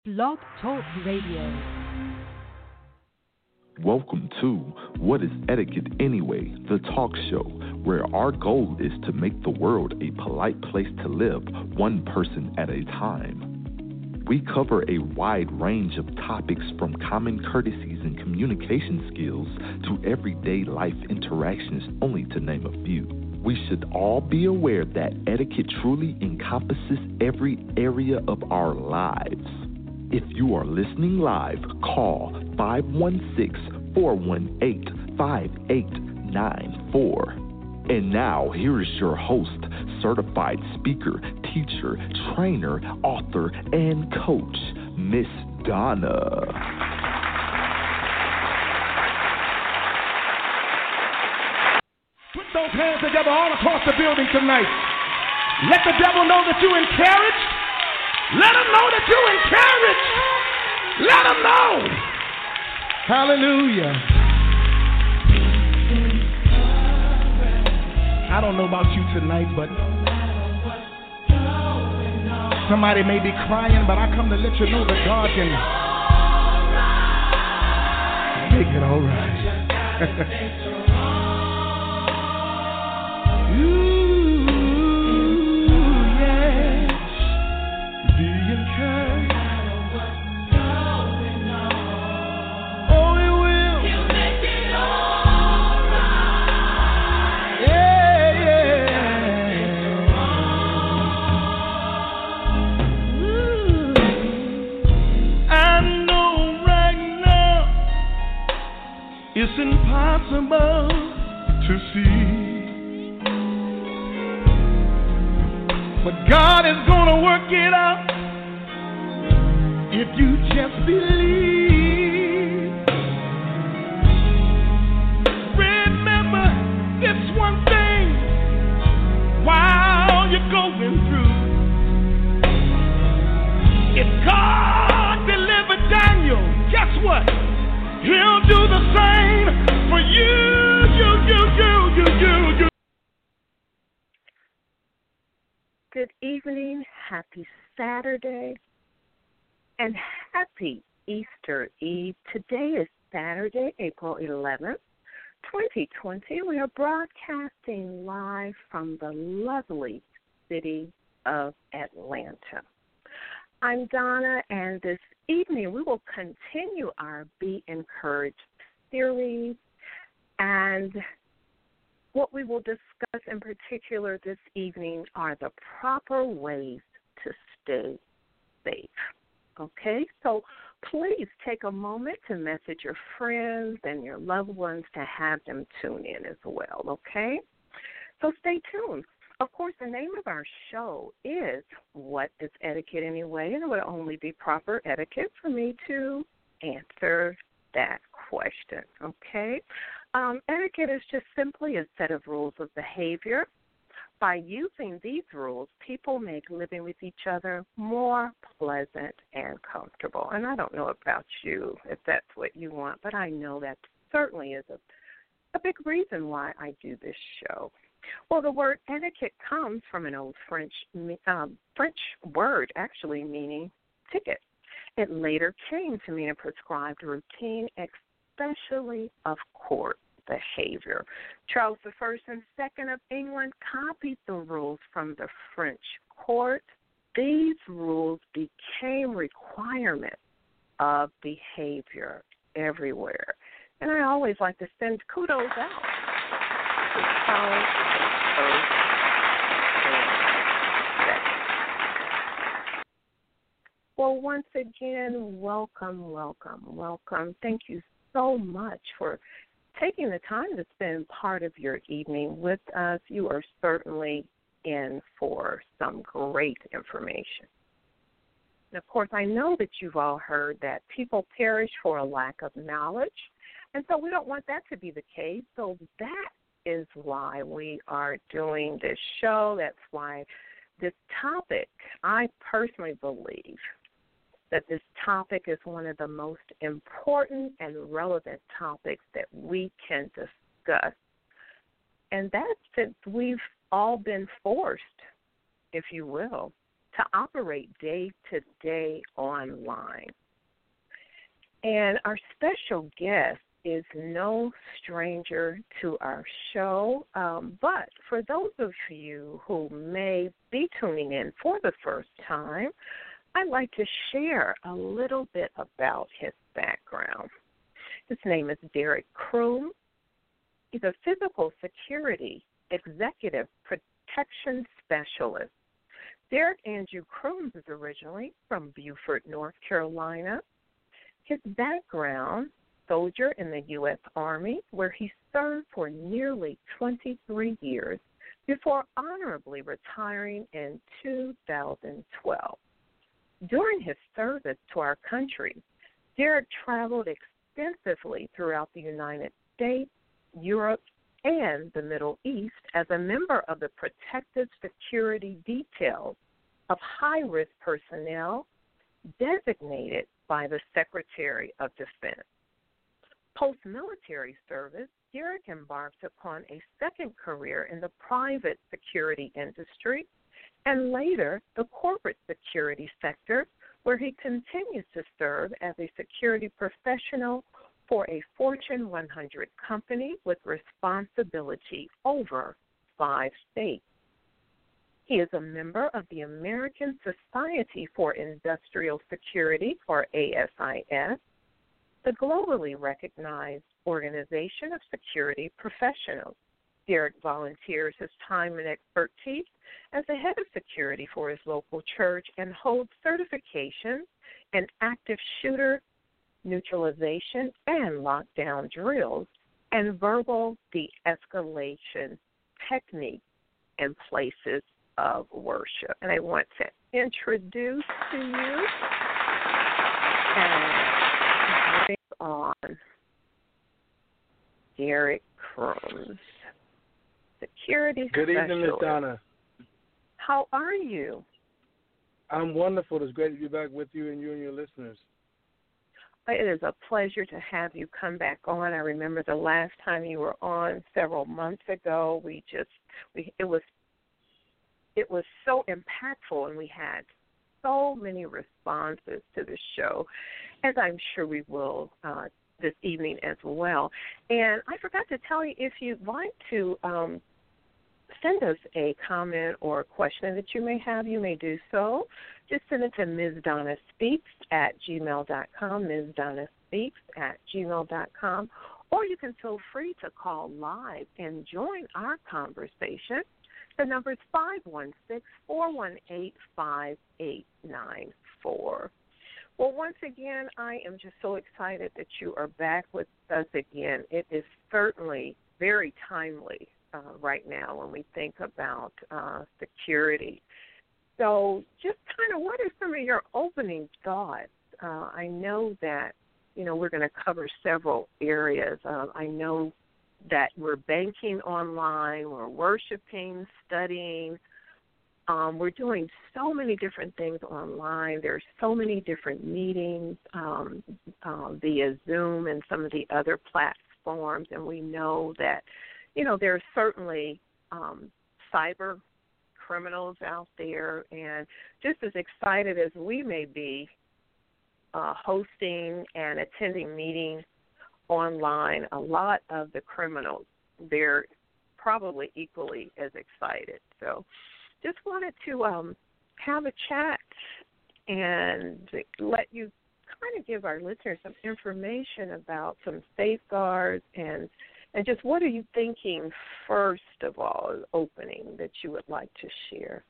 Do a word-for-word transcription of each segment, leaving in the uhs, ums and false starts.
Blog Talk Radio. Welcome to What is Etiquette Anyway, the talk show, where our goal is to make the world a polite place to live, one person at a time. We cover a wide range of topics from common courtesies and communication skills to everyday life interactions, only to name a few. We should all be aware that etiquette truly encompasses every area of our lives. If you are listening live, call five one six, four one eight, five eight nine four. And now, here is your host, certified speaker, teacher, trainer, author, and coach, Miss Donna. Put those hands together all across the building tonight. Let the devil know that you're encouraged. Let him know that you're encouraged. Let him know. Hallelujah. I don't know about you tonight, but somebody may be crying, but I come to let you know that God can make it all right. Ooh. It's impossible to see, but God is gonna work it out if you just believe. Remember this one thing while you're going through. If God delivered Daniel, guess what? He'll do the same for you, you, you, you, you, you, you. Good evening, happy Saturday, and happy Easter Eve. Today is Saturday, April eleventh, twenty twenty. We are broadcasting live from the lovely city of Atlanta. I'm Donna, and this evening we will continue our Be Encouraged series, and what we will discuss in particular this evening are the proper ways to stay safe. Okay, so please take a moment to message your friends and your loved ones to have them tune in as well, okay? So stay tuned. Of course, the name of our show is What is Etiquette Anyway? And it would only be proper etiquette for me to answer that question, okay? Um, etiquette is just simply a set of rules of behavior. By using these rules, people make living with each other more pleasant and comfortable. And I don't know about you if that's what you want, but I know that certainly is a, a big reason why I do this show. Well, the word etiquette comes from an old French um, French word, actually meaning ticket. It later came to mean a prescribed routine, especially of court behavior. Charles the First and Second of England copied the rules from the French court. These rules became requirements of behavior everywhere. And I always like to send kudos out to Charles Well, once again, welcome, welcome, welcome. Thank you so much for taking the time to spend part of your evening with us. You are certainly in for some great information. And, of course, I know that you've all heard that people perish for a lack of knowledge, and so we don't want that to be the case. So that is why we are doing this show. That's why this topic, I personally believe that this topic is one of the most important and relevant topics that we can discuss. And that's since we've all been forced, if you will, to operate day to day online. And our special guest is no stranger to our show, um, but for those of you who may be tuning in for the first time, I'd like to share a little bit about his background. His name is Derek Kroom. He's a physical security executive protection specialist. Derek Andrew Kroom is originally from Beaufort, North Carolina. His background, soldier in the U S Army, where he served for nearly twenty-three years before honorably retiring in two thousand twelve. During his service to our country, Derek traveled extensively throughout the United States, Europe, and the Middle East as a member of the protective security details of high-risk personnel designated by the Secretary of Defense. Post-military service, Derek embarked upon a second career in the private security industry and later the corporate security sector, where he continues to serve as a security professional for a Fortune one hundred company with responsibility over five states. He is a member of the American Society for Industrial Security, or A S I S, the globally recognized organization of security professionals. Derek volunteers his time and expertise as the head of security for his local church and holds certifications in active shooter neutralization and lockdown drills and verbal de-escalation techniques in places of worship. And I want to introduce to you and bring on Derek Kroom, security Good specialist. evening, Miz Donna. How are you? I'm wonderful. It's great to be back with you and you and your listeners. It is a pleasure to have you come back on. I remember the last time you were on several months ago. We just, we it was, it was so impactful, and we had so many responses to the show, as I'm sure we will uh, this evening as well. And I forgot to tell you, if you'd like to um, send us a comment or a question that you may have, you may do so. Just send it to Miz Donna Speaks at gmail dot com, Miz Donna Speaks at gmail dot com, or you can feel free to call live and join our conversation. The number is five one six, four one eight, five eight nine four. Well, once again, I am just so excited that you are back with us again. It is certainly very timely uh, right now when we think about uh, security. So just kind of what are some of your opening thoughts? Uh, I know that, you know, we're going to cover several areas. Uh, I know that we're banking online, we're worshiping, studying. Um, we're doing so many different things online. There's so many different meetings um, uh, via Zoom and some of the other platforms, and we know that, you know, there's certainly um, cyber criminals out there, and just as excited as we may be uh, hosting and attending meetings online, a lot of the criminals, they're probably equally as excited. So just wanted to um, have a chat and let you kind of give our listeners some information about some safeguards and and just what are you thinking first of all, opening, that you would like to share?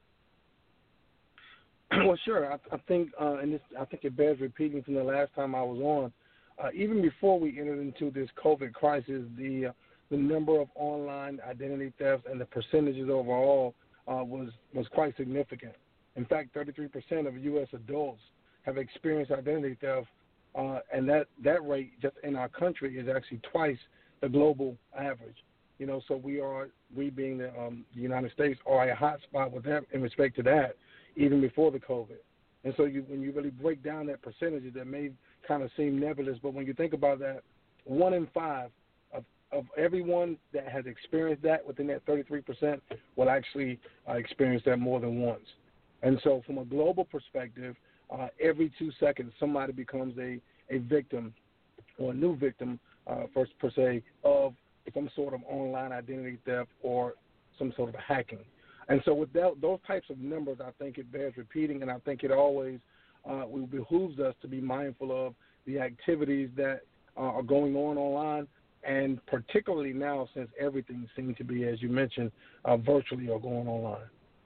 Well, sure. I, I think, uh, and this, I think it bears repeating from the last time I was on. Uh, even before we entered into this COVID crisis, the uh, the number of online identity thefts and the percentages overall uh, was was quite significant. In fact, thirty-three percent of U S adults have experienced identity theft, uh, and that, that rate just in our country is actually twice the global average. You know, so we are, we being the, um, the United States, are a hot spot with that in respect to that, even before the COVID. And so you, when you really break down that percentage, that may kind of seem nebulous, but when you think about that, one in five of, of everyone that has experienced that within that thirty-three percent will actually uh, experience that more than once. And so from a global perspective, uh, every two seconds somebody becomes a, a victim or a new victim, uh, for, per se, of some sort of online identity theft or some sort of hacking. And so with that, those types of numbers, I think it bears repeating, and I think it always uh, it behooves us to be mindful of the activities that uh, are going on online, and particularly now since everything seems to be, as you mentioned, uh, virtually or going online.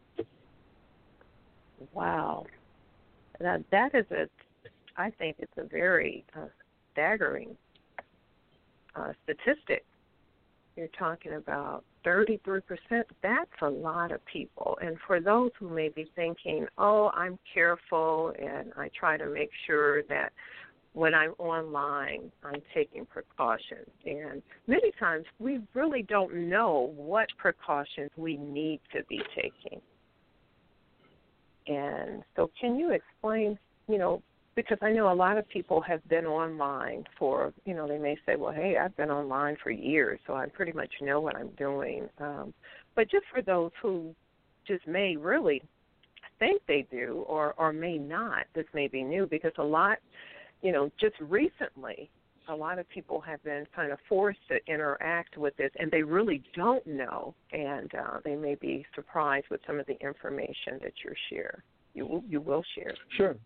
Wow. Now, that is a, I think it's a very uh, staggering uh, statistic. You're talking about thirty-three percent. That's a lot of people. And for those who may be thinking, oh, I'm careful and I try to make sure that when I'm online, I'm taking precautions. And many times we really don't know what precautions we need to be taking. And so can you explain, you know, because I know a lot of people have been online for, you know, they may say, well, hey, I've been online for years, so I pretty much know what I'm doing. Um, but just for those who just may really think they do or, or may not, this may be new, because a lot, you know, just recently, a lot of people have been kind of forced to interact with this, and they really don't know, and uh, they may be surprised with some of the information that you share. You will, you will share. Sure.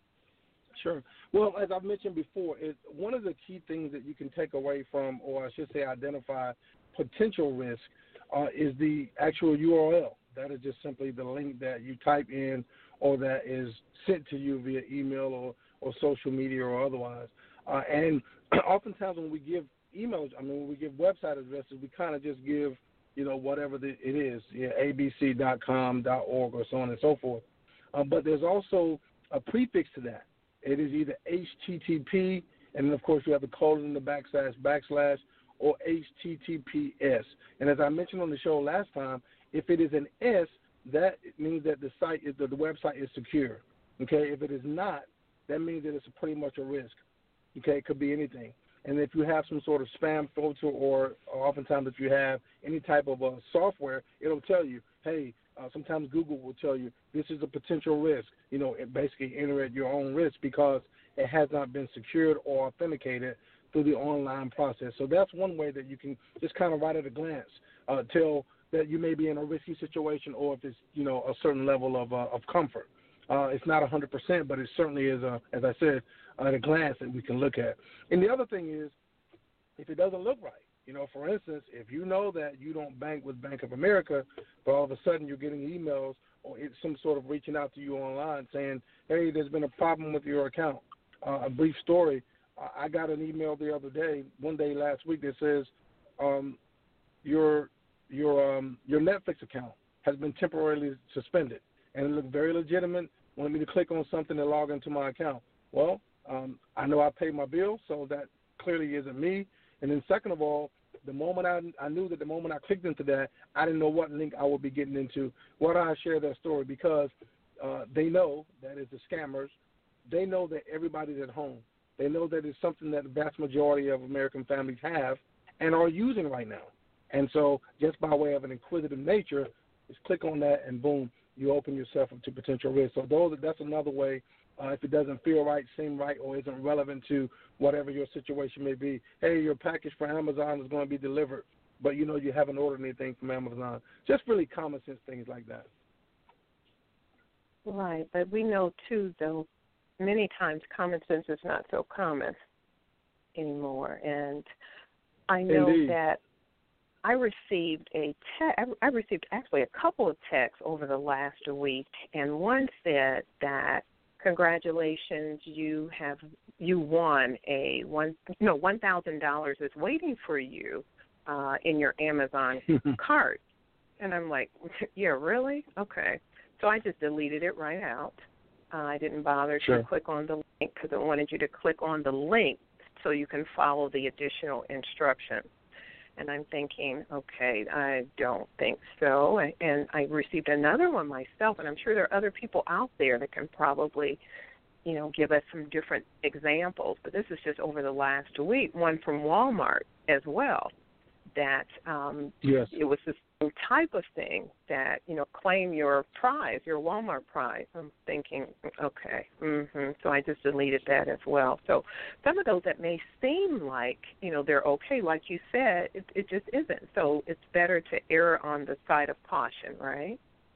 Sure. Well, as I've mentioned before, it, one of the key things that you can take away from, or I should say identify potential risk, uh, is the actual U R L. That is just simply the link that you type in or that is sent to you via email or, or social media or otherwise. Uh, and oftentimes when we give emails, I mean, when we give website addresses, we kind of just give, you know, whatever the, it is, yeah, a b c dot com dot org or so on and so forth. Uh, but there's also a prefix to that. It is either H T T P, and then, of course, you have the colon in the backslash, backslash, or H T T P S. And as I mentioned on the show last time, if it is an S, that means that the site is, the, the website is secure. Okay? If it is not, that means that it's pretty much a risk. Okay? It could be anything. And if you have some sort of spam filter, or, or oftentimes if you have any type of uh, software, it'll tell you, hey, uh, sometimes Google will tell you this is a potential risk. You know, it basically enter at your own risk because it has not been secured or authenticated through the online process. So that's one way that you can just kind of right at a glance uh, tell that you may be in a risky situation, or if it's, you know, a certain level of uh, of comfort. Uh, it's not one hundred percent, but it certainly is, a, as I said, at a glance that we can look at. And the other thing is, if it doesn't look right, you know, for instance, if you know that you don't bank with Bank of America, but all of a sudden you're getting emails or it's some sort of reaching out to you online saying, hey, there's been a problem with your account. Uh, a brief story, I got an email the other day, one day last week, that says um, your your um, your Netflix account has been temporarily suspended. And it looked very legitimate, wanted me to click on something to log into my account. Well, um, I know I paid my bill, so that clearly isn't me. And then second of all, the moment I, I knew that the moment I clicked into that, I didn't know what link I would be getting into. Why do I share that story? Because uh, they know that it's the scammers. They know that everybody's at home. They know that it's something that the vast majority of American families have and are using right now. And so just by way of an inquisitive nature, just click on that and boom, you open yourself up to potential risk. So those, that's another way. Uh, if it doesn't feel right, seem right, or isn't relevant to whatever your situation may be. Hey, your package for Amazon is going to be delivered, but you know you haven't ordered anything from Amazon. Just really common sense things like that. Right, but we know, too, though, many times common sense is not so common anymore. And I know Indeed. that I received a te- I received actually a couple of texts over the last week, and one said that congratulations, you have you won a one no one thousand dollars is waiting for you uh, in your Amazon cart, and I'm like, yeah, really? Okay, so I just deleted it right out. Uh, I didn't bother sure. to click on the link because I wanted you to click on the link so you can follow the additional instructions. And I'm thinking, okay, I don't think so. And I received another one myself, and I'm sure there are other people out there that can probably, you know, give us some different examples. But this is just over the last week, one from Walmart as well. that um, yes. it was the same type of thing that, you know, claim your prize, your Walmart prize. I'm thinking, okay, mm-hmm. So I just deleted that as well. So some of those that may seem like, you know, they're okay, like you said, it, it just isn't. So it's better to err on the side of caution, right?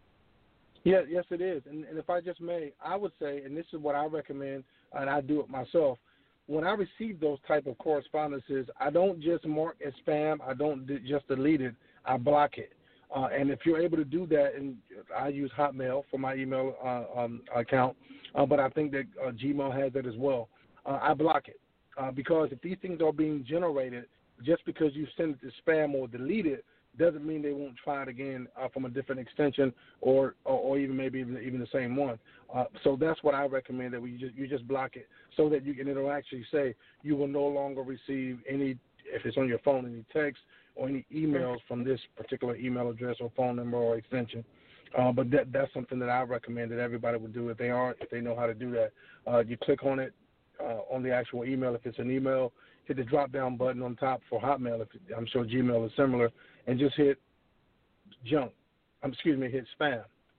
Yeah, yes, it is. And, and if I just may, I would say, and this is what I recommend, and I do it myself, when I receive those type of correspondences, I don't just mark as spam. I don't d- just delete it. I block it. Uh, and if you're able to do that, and I use Hotmail for my email uh, um, account, uh, but I think that uh, Gmail has that as well. Uh, I block it uh, because if these things are being generated, just because you send it to spam or delete it, doesn't mean they won't try it again uh, from a different extension or, or, or even maybe even, even the same one. Uh, so that's what I recommend, that we just, you just block it so that you can, it'll actually say you will no longer receive any, if it's on your phone, any text or any emails from this particular email address or phone number or extension. Uh, but that, that's something that I recommend that everybody would do if they are, if they know how to do that. Uh, you click on it uh, on the actual email. If it's an email, hit the drop-down button on top for Hotmail. If, I'm sure Gmail is similar. And just hit junk. Um, excuse me, hit spam.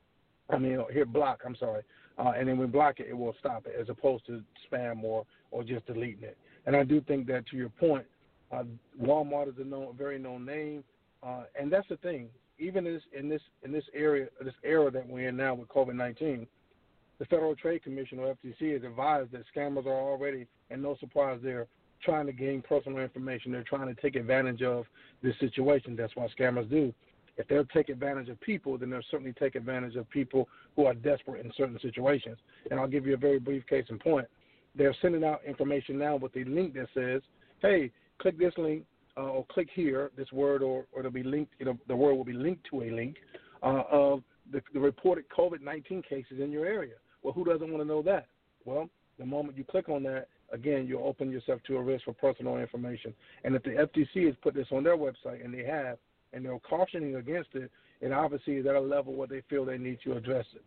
I mean, hit block, I'm sorry. Uh, and then when block it, it will stop it as opposed to spam or, or just deleting it. And I do think that, to your point, uh, Walmart is a known, very known name. Uh, and that's the thing. Even in this, in this in this area, this era that we're in now with COVID nineteen, the Federal Trade Commission, or F T C, has advised that scammers are already, and no surprise there, trying to gain personal information. They're trying to take advantage of this situation. That's what scammers do. If they'll take advantage of people, then they'll certainly take advantage of people who are desperate in certain situations. And I'll give you a very brief case in point. They're sending out information now with a link that says, hey, click this link uh, or click here, this word, or, or it'll be linked, it'll, the word will be linked to a link uh, of the, the reported COVID nineteen cases in your area. Well, who doesn't want to know that? Well, the moment you click on that, again, you'll open yourself to a risk for personal information. And if the F T C has put this on their website, and they have, and they're cautioning against it, it obviously is at a level where they feel they need to address it.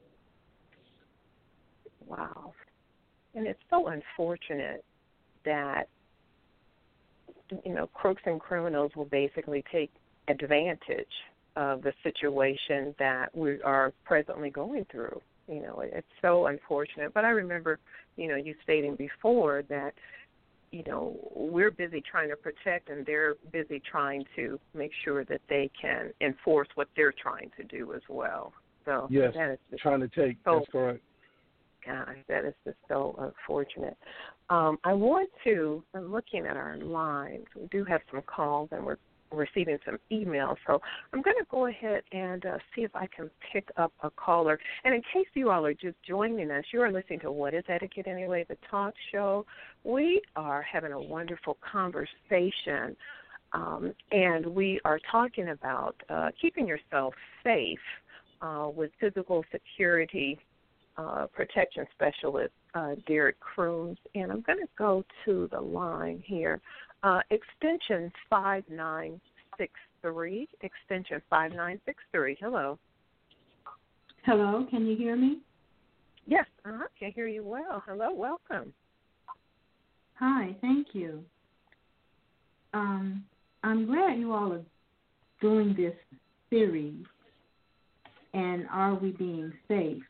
Wow. And it's so unfortunate that, you know, crooks and criminals will basically take advantage of the situation that we are presently going through. You know, it's so unfortunate. But I remember, you know, you stating before that, you know, we're busy trying to protect and they're busy trying to make sure that they can enforce what they're trying to do as well. So yes, that is just trying to take. so, that's correct. gosh, that is just so unfortunate. Um, I want to, I'm looking at our lines. We do have some calls and we're receiving some emails. So I'm going to go ahead and uh, see if I can pick up a caller. And in case you all are just joining us, you are listening to What is Etiquette Anyway, the talk show. We are having a wonderful conversation, um, and we are talking about uh, keeping yourself safe uh, with physical security uh, protection specialist uh, Derek Crooms. And I'm going to go to the line here. Uh, extension five nine six three, extension five nine six three. Hello. Hello, can you hear me? Yes, uh-huh. I can hear you well. Hello, welcome. Hi, thank you. Um, I'm glad you all are doing this series, and Are We Being Safe?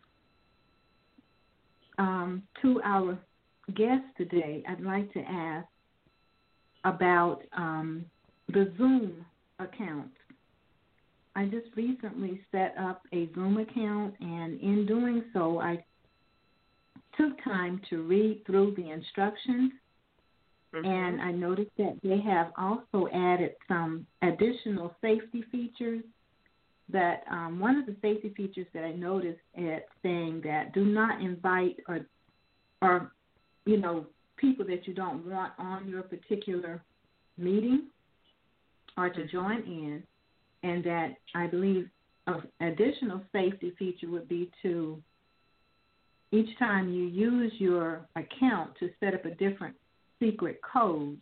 Um, to our guest today, I'd like to ask about um, the Zoom account. I just recently set up a Zoom account, and in doing so, I took time to read through the instructions, mm-hmm. and I noticed that they have also added some additional safety features. That um, one of the safety features that I noticed is saying that do not invite or, or you know, people that you don't want on your particular meeting or to join in, and that I believe an additional safety feature would be to, each time you use your account, to set up a different secret code.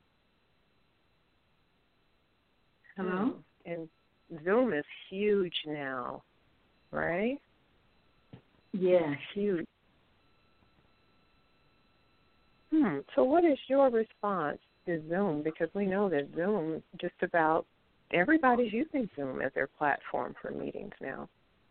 Hello? And Zoom is huge now, right? Yes. Huge. Hmm. So what is your response to Zoom? Because we know that Zoom just about everybody's using Zoom as their platform for meetings now.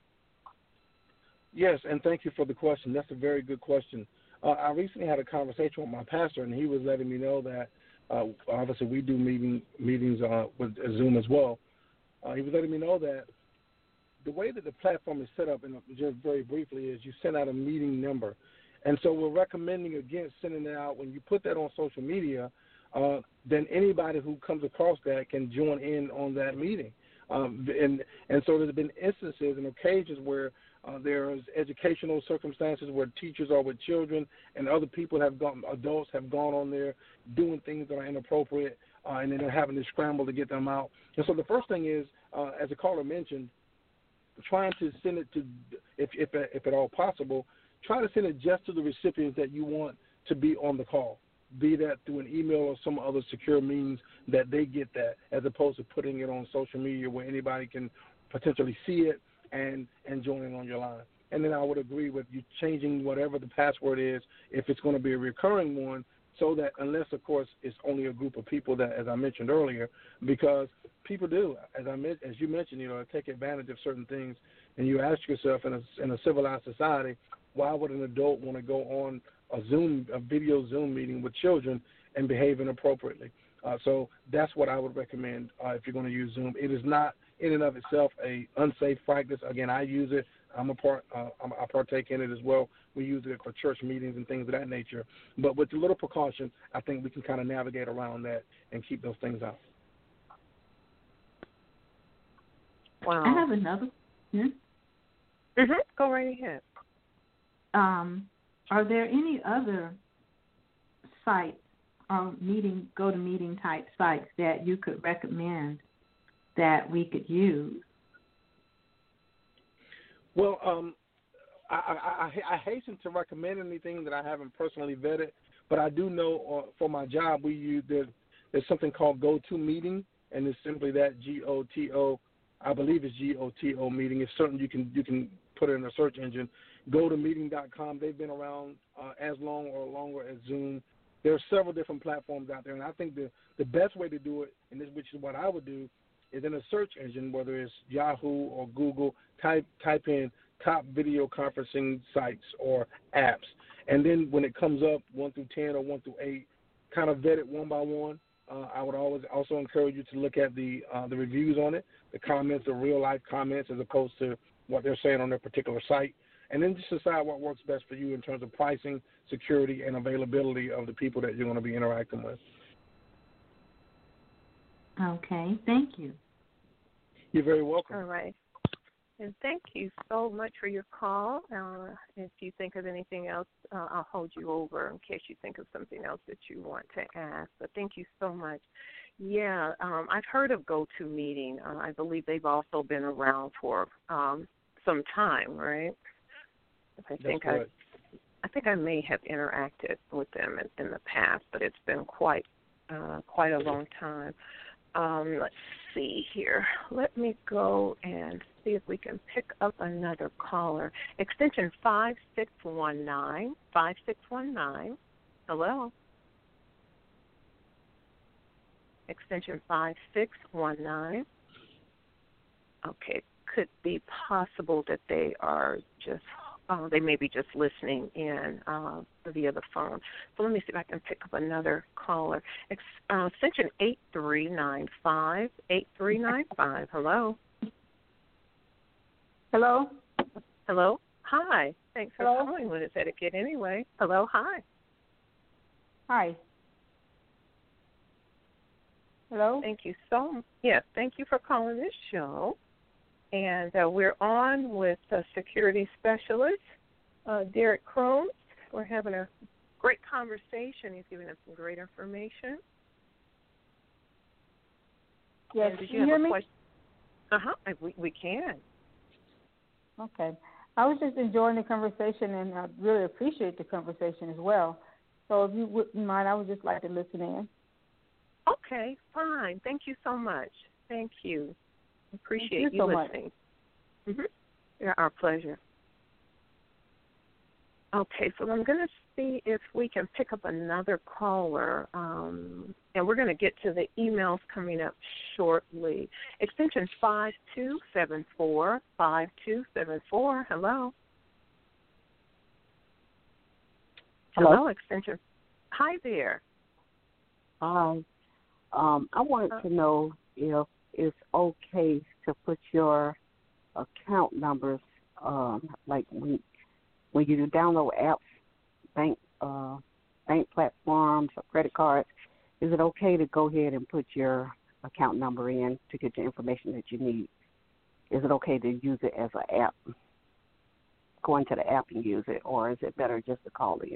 Yes, and thank you for the question. That's a very good question. Uh, I recently had a conversation with my pastor, and he was letting me know that uh, obviously we do meeting, meetings uh, with Zoom as well. Uh, he was letting me know that the way that the platform is set up, and just very briefly, is you send out a meeting number. And so we're recommending against sending it out. When you put that on social media, uh, then anybody who comes across that can join in on that meeting. Um, and, and so there's been instances and occasions where uh, there's educational circumstances where teachers are with children and other people have gone, adults have gone on there doing things that are inappropriate, uh, and then they're having to scramble to get them out. And so the first thing is, uh, as the caller mentioned, trying to send it to, if, if, if at all possible, try to send it just to the recipients that you want to be on the call, be that through an email or some other secure means that they get that, as opposed to putting it on social media where anybody can potentially see it and, and join in on your line. And then I would agree with you changing whatever the password is, if it's going to be a recurring one, so that unless, of course, it's only a group of people that, as I mentioned earlier, because people do, as I as you mentioned, you know, take advantage of certain things, and you ask yourself in a, in a civilized society, why would an adult want to go on a Zoom, a video Zoom meeting with children and behave inappropriately? Uh, so that's what I would recommend uh, if you're going to use Zoom. It is not in and of itself a unsafe practice. Again, I use it. I'm a part. Uh, I'm, I partake in it as well. We use it for church meetings and things of that nature. But with a little precaution, I think we can kind of navigate around that and keep those things out. Wow. I have another. Hmm? Mm-hmm. Go right ahead. Um, are there any other sites or meeting, go-to-meeting type sites that you could recommend that we could use? Well, um, I, I, I, I hasten to recommend anything that I haven't personally vetted, but I do know uh, for my job we use there's, there's something called GoToMeeting, and it's simply that G O T O. I believe it's G O T O meeting. It's certain you can you can put it in a search engine. go to meeting dot com. They've been around uh, as long or longer as Zoom. There are several different platforms out there, and I think the, the best way to do it, and this which is what I would do, is in a search engine, whether it's Yahoo or Google, type type in top video conferencing sites or apps. And then when it comes up, one through ten or one through eight, kind of vet it one by one. Uh, I would always also encourage you to look at the uh, the reviews on it, the comments, the real-life comments, as opposed to what they're saying on their particular site. And then just decide what works best for you in terms of pricing, security, and availability of the people that you're going to be interacting with. Okay, thank you. You're very welcome. All right. And thank you so much for your call. Uh, if you think of anything else, uh, I'll hold you over in case you think of something else that you want to ask. But thank you so much. Yeah, um, I've heard of GoToMeeting. Uh, I believe they've also been around for um, some time, right? I think I, I think I may have interacted with them in, in the past, but it's been quite, uh, quite a long time. Um, let's see here. Let me go and see if we can pick up another caller. Extension five six one nine. five six one nine. Hello. Extension five six one nine. Okay, could be possible that they are just, uh, they may be just listening in uh, via the phone. So let me see if I can pick up another caller. Ex- uh, extension eight three nine five. eight three nine five. Hello. Hello. Hello. Hi. Thanks for Hello? calling with us, Etiquette anyway. Hello. Hi. Hi. Hello. Thank you so much. Yes, thank you for calling this show. And uh, we're on with uh, security specialist uh, Derek Crone. We're having a great conversation. He's giving us some great information. Yes, and did can you, you hear have a me? question? Uh-huh, we, we can. Okay. I was just enjoying the conversation, and I really appreciate the conversation as well. So if you wouldn't mind, I would just like to listen in. Okay, fine. Thank you so much. Thank you. Appreciate Thank you, you, so listening. Much. Mm-hmm. Yeah, our pleasure. Okay, so I'm going to see if we can pick up another caller, um, and we're going to get to the emails coming up shortly. Extension five two seven four, five two seven four. Hello. Hello. Hello, extension. Hi there. Hi. Um, I wanted to know if it's okay to put your account numbers, um, like when when you download apps, bank uh, bank platforms or credit cards. Is it okay to go ahead and put your account number in to get the information that you need? Is it okay to use it as an app? Go into the app and use it, or is it better just to call in?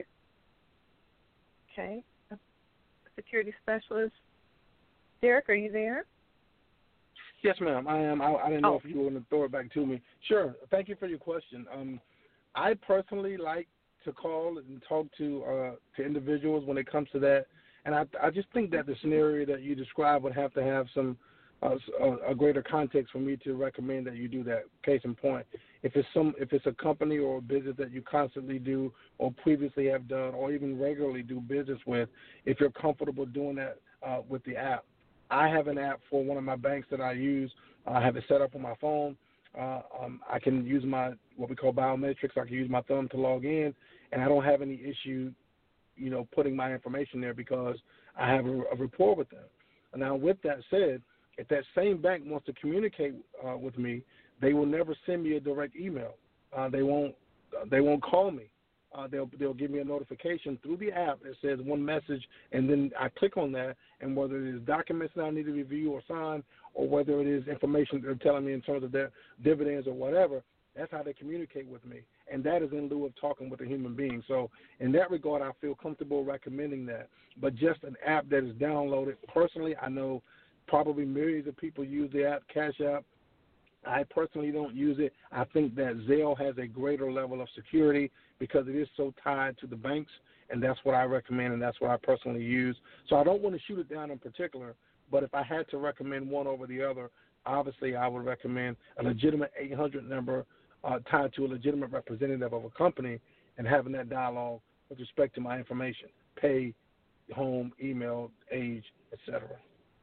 Okay. Security specialist. Derek, are you there? Yes, ma'am, I am. I, I didn't know oh. if you were going to throw it back to me. Sure. Thank you for your question. Um, I personally like to call and talk to uh, to individuals when it comes to that, and I, I just think that the scenario that you described would have to have some uh, a, a greater context for me to recommend that you do that. Case in point, if it's some if it's a company or a business that you constantly do or previously have done or even regularly do business with, if you're comfortable doing that uh, with the app. I have an app for one of my banks that I use. I have it set up on my phone. Uh, um, I can use my what we call biometrics. I can use my thumb to log in, and I don't have any issue, you know, putting my information there because I have a, a rapport with them. Now, with that said, if that same bank wants to communicate uh, with me, they will never send me a direct email. Uh, they won't. Uh, they won't call me. Uh, they'll they'll give me a notification through the app that says one message, and then I click on that, and whether it is documents that I need to review or sign, or whether it is information they're telling me in terms of their dividends or whatever, that's how they communicate with me, and that is in lieu of talking with a human being. So in that regard, I feel comfortable recommending that. But just an app that is downloaded, personally, I know probably millions of people use the app, Cash App. I personally don't use it. I think that Zelle has a greater level of security because it is so tied to the banks, and that's what I recommend, and that's what I personally use. So I don't want to shoot it down in particular, but if I had to recommend one over the other, obviously I would recommend a legitimate eight hundred number uh, tied to a legitimate representative of a company and having that dialogue with respect to my information, pay, home, email, age, et cetera.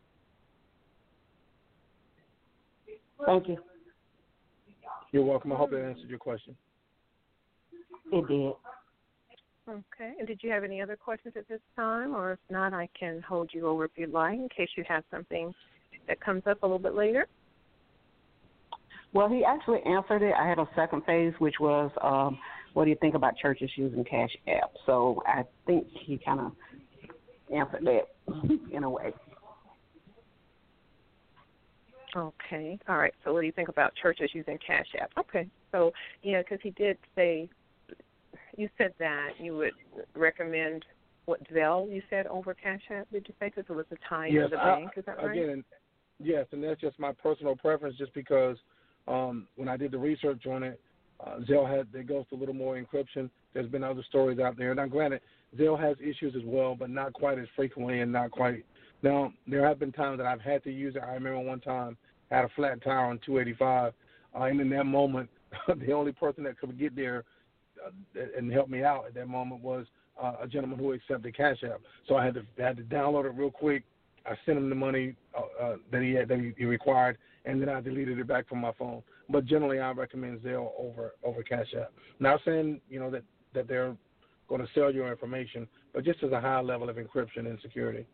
Thank you. You're welcome. I hope that answered your question. It did. Okay. And did you have any other questions at this time? Or if not, I can hold you over if you'd like in case you have something that comes up a little bit later. Well, he actually answered it. I had a second phase, which was, um, what do you think about churches using Cash App? So I think he kind of answered that in a way. Okay. All right. So what do you think about churches using Cash App? Okay. So, yeah, because he did say, you said that you would recommend what, Zelle, you said, over Cash App, did you say, because it was a tie yes, to the I, bank? Is that right? Again, yes, and that's just my personal preference just because um, when I did the research on it, uh, Zelle had, it goes to a little more encryption. There's been other stories out there. Now, granted, Zelle has issues as well, but not quite as frequently and not quite. Now, there have been times that I've had to use it. I remember one time I had a flat tire on two eighty-five, uh, and in that moment, the only person that could get there uh, and help me out at that moment was uh, a gentleman who accepted Cash App. So I had to I had to download it real quick. I sent him the money uh, uh, that he had, that he, he required, and then I deleted it back from my phone. But generally, I recommend Zelle over over Cash App. Not saying you know that, that they're going to sell your information, but just as a high level of encryption and security.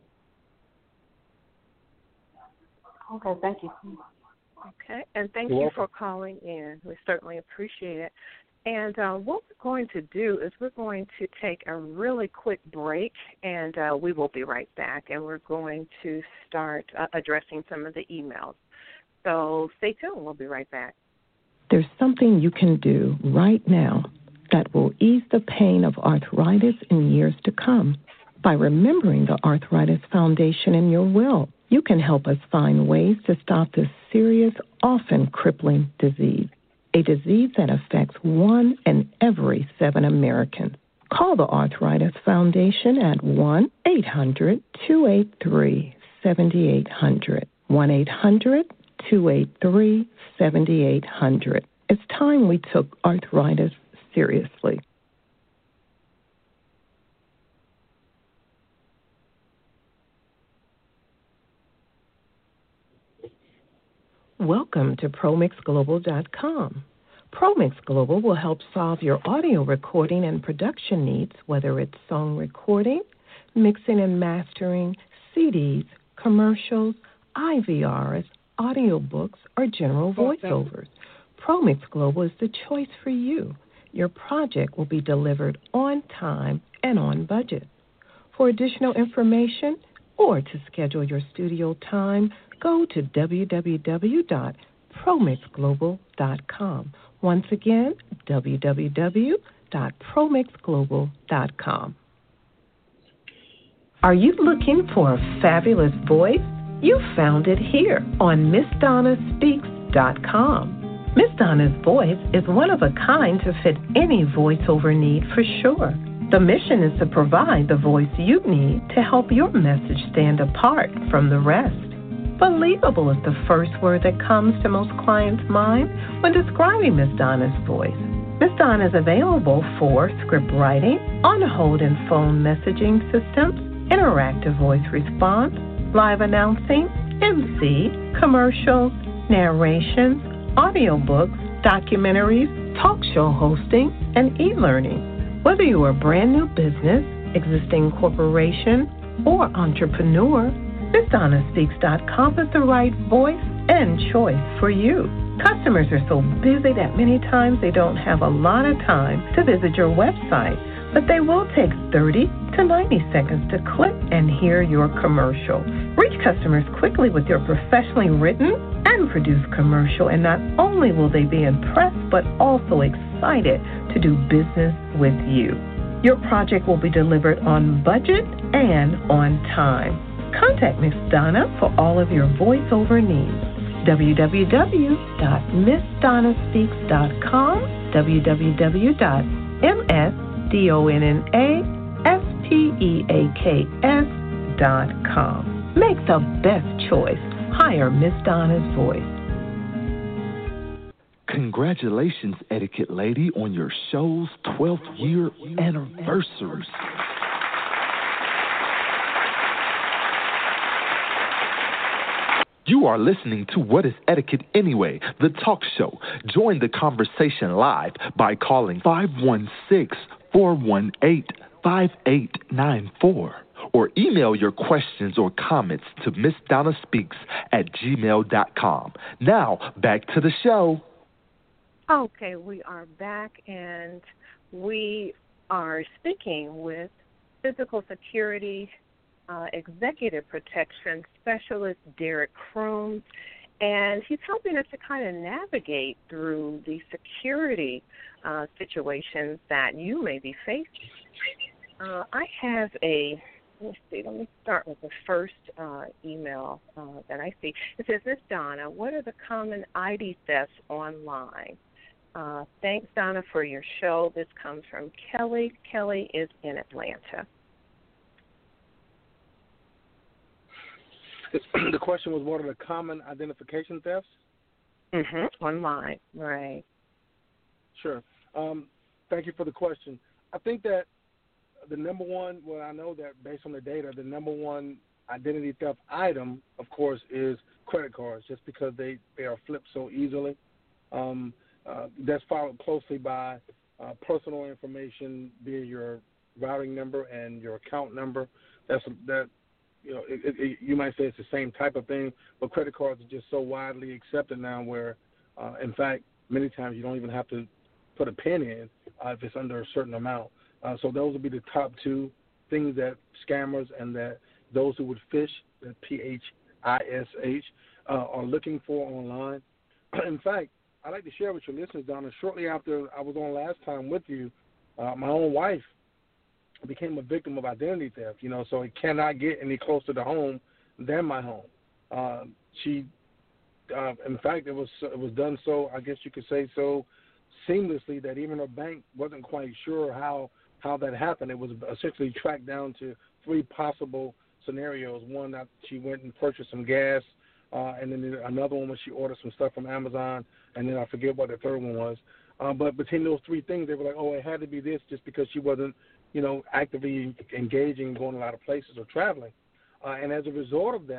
Okay, thank you. Okay, and thank You're you welcome. for calling in. We certainly appreciate it. And uh, what we're going to do is we're going to take a really quick break, and uh, we will be right back. And we're going to start uh, addressing some of the emails. So stay tuned. We'll be right back. There's something you can do right now that will ease the pain of arthritis in years to come. By remembering the Arthritis Foundation in your will, you can help us find ways to stop this serious, often crippling disease, a disease that affects one in every seven Americans. Call the Arthritis Foundation at one eight hundred two eight three seven eight zero zero, one eight hundred two eight three seven eight zero zero. It's time we took arthritis seriously. Welcome to Pro Mix Global dot com. Pro Mix Global will help solve your audio recording and production needs, whether it's song recording, mixing and mastering, C Ds, commercials, I V Rs, audiobooks, or general voiceovers. Pro Mix Global is the choice for you. Your project will be delivered on time and on budget. For additional information or to schedule your studio time, go to w w w dot pro mix global dot com. Once again, w w w dot pro mix global dot com. Are you looking for a fabulous voice? You found it here on miss donna speaks dot com. Miss Donna's voice is one of a kind to fit any voiceover need for sure. The mission is to provide the voice you need to help your message stand apart from the rest. Believable is the first word that comes to most clients' mind when describing Miss Donna's voice. Miss Donna is available for script writing, on-hold and phone messaging systems, interactive voice response, live announcing, M C, commercials, narrations, audiobooks, documentaries, talk show hosting, and e-learning. Whether you are a brand new business, existing corporation, or entrepreneur, miss donna speaks dot com is the right voice and choice for you. Customers are so busy that many times they don't have a lot of time to visit your website, but they will take thirty to ninety seconds to click and hear your commercial. Reach customers quickly with your professionally written and produced commercial, and not only will they be impressed, but also excited to do business with you. Your project will be delivered on budget and on time. Contact Miss Donna for all of your voiceover needs. w w w dot miss donna speaks dot com, w w w dot miss donna speaks dot com. Make the best choice. Hire Miss Donna's voice. Congratulations, Etiquette Lady, on your show's twelfth year anniversary. You are listening to What is Etiquette Anyway, the talk show. Join the conversation live by calling five one six, four one eight, five eight nine four or email your questions or comments to miss donna speaks at gmail dot com. Now, back to the show. Okay, we are back, and we are speaking with physical security Uh, Executive Protection Specialist Derek Kroom, and he's helping us to kind of navigate through the security uh, situations that you may be facing. Uh, I have a, let me see, let me start with the first uh, email uh, that I see. It says, Miss Donna, what are the common I D thefts online? Uh, thanks, Donna, for your show. This comes from Kelly. Kelly is in Atlanta. The question was, what are the common identification thefts? Mm-hmm. Online, right. Sure. Um, thank you for the question. I think that the number one, well, I know that based on the data, the number one identity theft item, of course, is credit cards, just because they, they are flipped so easily. Um, uh, that's followed closely by uh, personal information via your routing number and your account number. That's that. You know, it, it, you might say it's the same type of thing, but credit cards are just so widely accepted now where, uh, in fact, many times you don't even have to put a PIN in uh, if it's under a certain amount. Uh, so those would be the top two things that scammers and that those who would phish, the P H I S H, uh, are looking for online. In fact, I'd like to share with your listeners, Donna, shortly after I was on last time with you, uh, my own wife became a victim of identity theft, you know, so it cannot get any closer to home than my home. Uh, she, uh, in fact, it was it was done so, I guess you could say so seamlessly that even her bank wasn't quite sure how, how that happened. It was essentially tracked down to three possible scenarios. One, that she went and purchased some gas, uh, and then another one was she ordered some stuff from Amazon, and then I forget what the third one was. Uh, but between those three things, they were like, oh, it had to be this just because she wasn't, you know, actively engaging, going a lot of places or traveling. Uh, and as a result of that,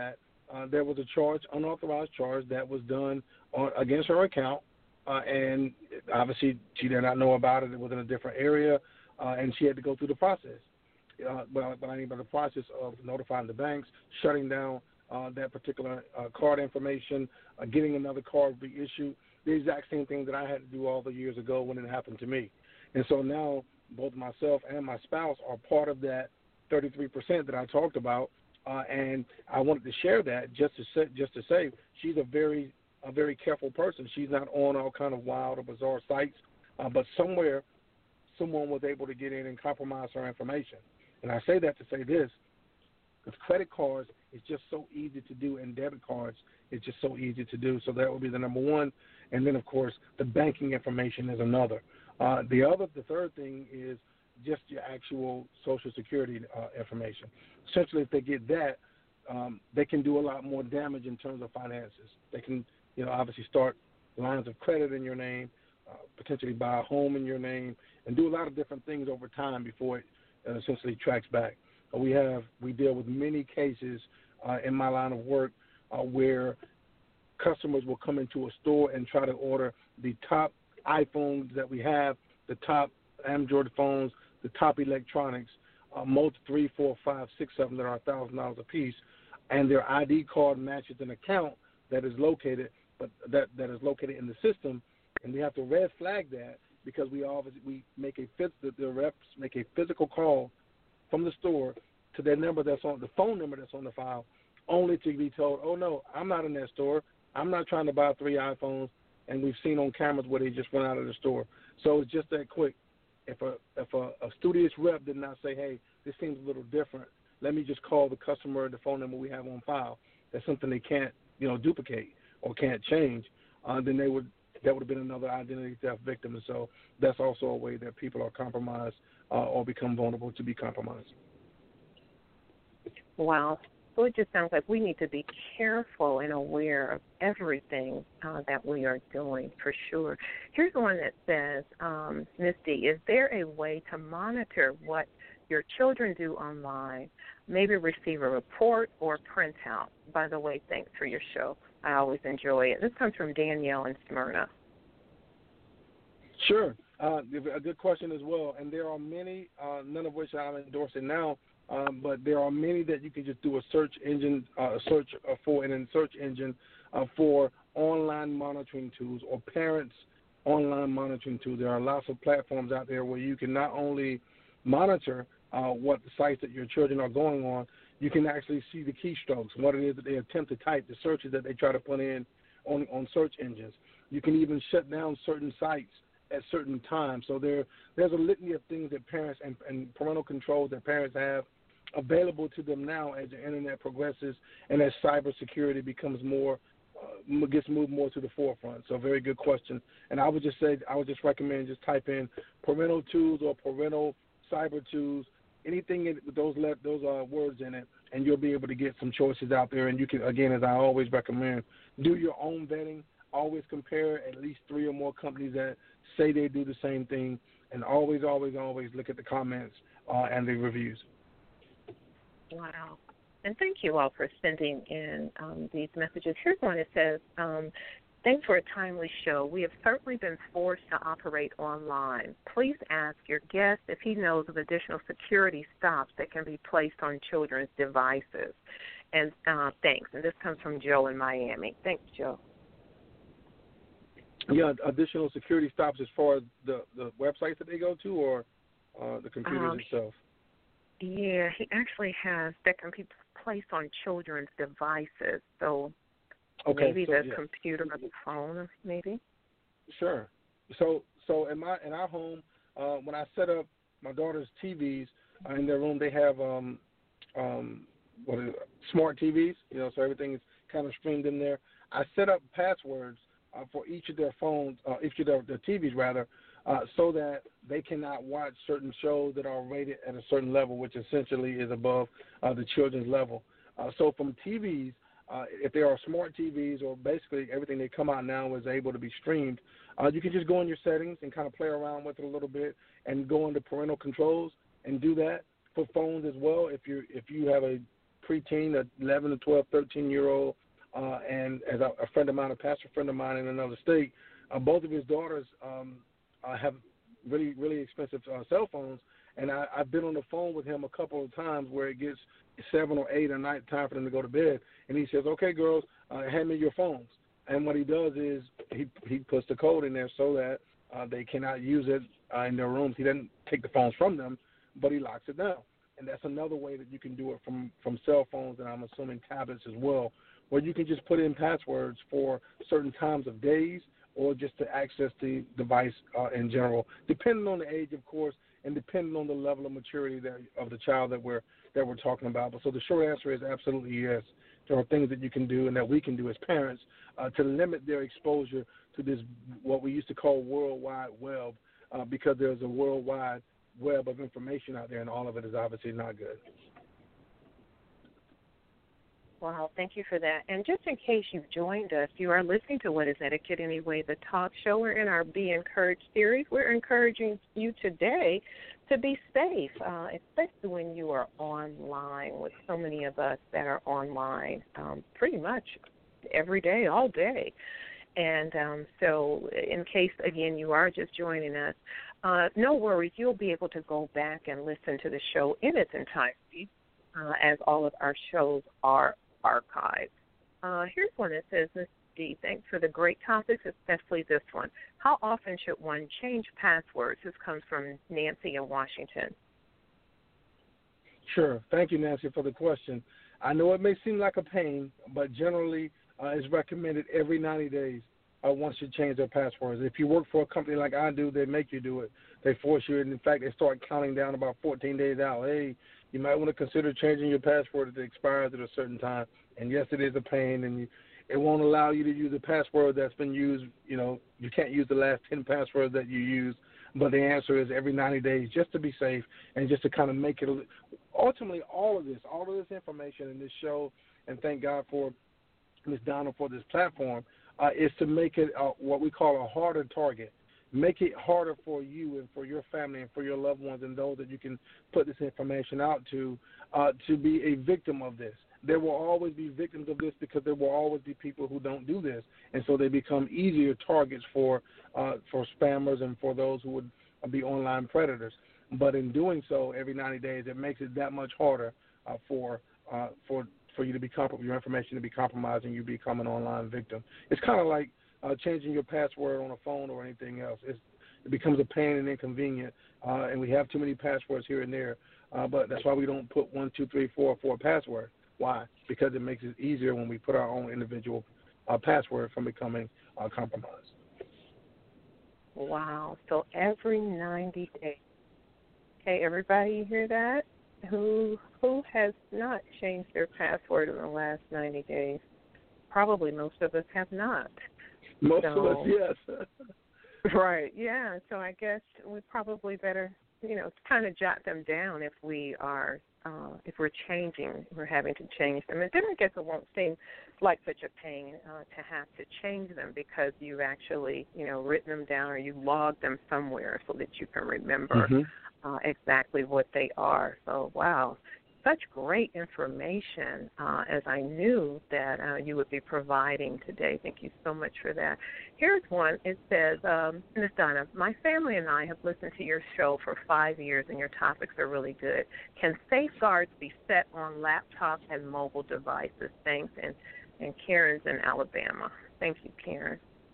uh, there was a charge, unauthorized charge, that was done on, against her account, uh, and obviously she did not know about it. It was in a different area, uh, and she had to go through the process. Uh, but, but I mean by the process of notifying the banks, shutting down uh, that particular uh, card information, uh, getting another card reissued, the exact same thing that I had to do all the years ago when it happened to me. And so now both myself and my spouse are part of that thirty-three percent that I talked about, uh, and I wanted to share that just to say, just to say she's a very a very careful person. She's not on all kind of wild or bizarre sites, uh, but somewhere someone was able to get in and compromise her information. And I say that to say this, because credit cards is just so easy to do, and debit cards is just so easy to do. So that would be the number one. And then, of course, the banking information is another. Uh, the other, the third thing is just your actual Social Security uh, information. Essentially, if they get that, um, they can do a lot more damage in terms of finances. They can, you know, obviously start lines of credit in your name, uh, potentially buy a home in your name, and do a lot of different things over time before it uh, essentially tracks back. Uh, we have, we deal with many cases uh, in my line of work uh, where customers will come into a store and try to order the top iPhones that we have, the top Android phones, the top electronics, uh, most three, four, five, six of them that are one thousand dollars a piece, and their I D card matches an account that is located, but that, that is located in the system, and we have to red flag that because we obviously we make a the, the reps make a physical call from the store to their number that's on the phone number that's on the file, only to be told, oh no, I'm not in that store. I'm not trying to buy three iPhones. And we've seen on cameras where they just went out of the store. So it's just that quick. If a if a, a studious rep did not say, hey, this seems a little different, let me just call the customer the phone number we have on file. That's something they can't, you know, duplicate or can't change. Uh, then they would that would have been another identity theft victim. And so that's also a way that people are compromised uh, or become vulnerable to be compromised. Wow. So it just sounds like we need to be careful and aware of everything uh, that we are doing, for sure. Here's one that says, um, Misty, is there a way to monitor what your children do online, maybe receive a report or printout? By the way, thanks for your show. I always enjoy it. This comes from Danielle in Smyrna. Sure. Uh, a good question as well. And there are many, uh, none of which I'm endorsing now, Um, but there are many that you can just do a search engine, uh, search for, and then search engine uh, for online monitoring tools or parents' online monitoring tools. There are lots of platforms out there where you can not only monitor uh, what the sites that your children are going on, you can actually see the keystrokes, what it is that they attempt to type, the searches that they try to put in on, on search engines. You can even shut down certain sites at certain times. So there, there's a litany of things that parents and, and parental controls that parents have available to them now as the internet progresses and as cybersecurity becomes more, uh, gets moved more to the forefront. So very good question. And I would just say, I would just recommend just type in parental tools or parental cyber tools, anything in, with those le- those uh, words in it, and you'll be able to get some choices out there. And you can, again, as I always recommend, do your own vetting. Always compare at least three or more companies that say they do the same thing, and always, always, always look at the comments uh, and the reviews. Wow. And thank you all for sending in um, these messages. Here's one that says, um, thanks for a timely show. We have certainly been forced to operate online. Please ask your guest if he knows of additional security stops that can be placed on children's devices. And uh, thanks. And this comes from Joe in Miami. Thanks, Joe. Yeah, additional security stops as far as the, the websites that they go to or uh, the computers um, itself? Yeah, he actually has that can be placed on children's devices. So okay, maybe so, the yes. computer or the phone, maybe. Sure. So, so in my in our home, uh, when I set up my daughter's T Vs uh, in their room, they have um, um, what is it, smart T Vs. You know, so everything is kind of streamed in there. I set up passwords uh, for each of their phones, uh, each of their, their T Vs rather. Uh, so that they cannot watch certain shows that are rated at a certain level, which essentially is above uh, the children's level. Uh, so from T Vs, uh, if there are smart T Vs or basically everything that come out now is able to be streamed, uh, you can just go in your settings and kind of play around with it a little bit and go into parental controls and do that for phones as well. If you if you have a preteen, a eleven to twelve, thirteen-year-old, uh, and as a, a friend of mine, a pastor friend of mine in another state, uh, both of his daughters um, uh, have really, really expensive uh, cell phones, and I, I've been on the phone with him a couple of times where it gets seven or eight at night, time for them to go to bed, and he says, okay, girls, uh, hand me your phones. And what he does is he he puts the code in there so that uh, they cannot use it uh, in their rooms. He doesn't take the phones from them, but he locks it down. And that's another way that you can do it from, from cell phones, and I'm assuming tablets as well, where you can just put in passwords for certain times of days or just to access the device uh, in general, depending on the age, of course, and depending on the level of maturity that, of the child that we're that we're talking about. But so the short answer is absolutely yes. There are things that you can do and that we can do as parents uh, to limit their exposure to this, what we used to call World Wide Web, uh, because there's a worldwide web of information out there, and all of it is obviously not good. Wow, thank you for that. And just in case you've joined us, you are listening to What is Etiquette Anyway, the talk show. We're in our Be Encouraged series. We're encouraging you today to be safe, uh, especially when you are online, with so many of us that are online um, pretty much every day, all day. And um, so in case, again, you are just joining us, uh, no worries. You'll be able to go back and listen to the show in its entirety, uh, as all of our shows are archived. Uh, here's one that says, Miz D, thanks for the great topics, especially this one. How often should one change passwords? This comes from Nancy in Washington. Sure. Thank you, Nancy, for the question. I know it may seem like a pain, but generally uh, it's recommended every ninety days uh, one should change their passwords. If you work for a company like I do, they make you do it. They force you, and in fact, they start counting down about fourteen days out. Hey, you might want to consider changing your password if it expires at a certain time. And yes, it is a pain, and you, it won't allow you to use a password that's been used. You know, you can't use the last ten passwords that you used. But the answer is every ninety days, just to be safe and just to kind of make it. Ultimately, all of this, all of this information in this show, and thank God for Miz Donna for this platform, uh, is to make it uh, what we call a harder target. Make it harder for you and for your family and for your loved ones and those that you can put this information out to, uh, to be a victim of this. There will always be victims of this because there will always be people who don't do this, and so they become easier targets for uh, for spammers and for those who would be online predators. But in doing so, every ninety days, it makes it that much harder uh, for uh, for for you to be comp- your information to be compromised and you become an online victim. It's kind of like uh, changing your password on a phone or anything else. It's, it becomes a pain and inconvenient, uh, and we have too many passwords here and there. Uh, but that's why we don't put one, two, three, four for a password. Why? Because it makes it easier when we put our own individual uh, password from becoming uh, compromised. Wow. So every ninety days. Okay, everybody, you hear that? Who who has not changed their password in the last ninety days? Probably most of us have not. Most so, of us, yes. Right, yeah. So I guess we probably better, you know, kind of jot them down if we are, uh, if we're changing, we're having to change them. And then I guess it won't seem like such a pain uh, to have to change them because you've actually, you know, written them down or you logged them somewhere so that you can remember mm-hmm. uh, exactly what they are. So, wow. Such great information, uh, as I knew that uh, you would be providing today. Thank you so much for that. Here's one. It says, um, Miz Donna, my family and I have listened to your show for five years, and your topics are really good. Can safeguards be set on laptops and mobile devices? Thanks. And, and Karen's in Alabama. Thank you, Karen.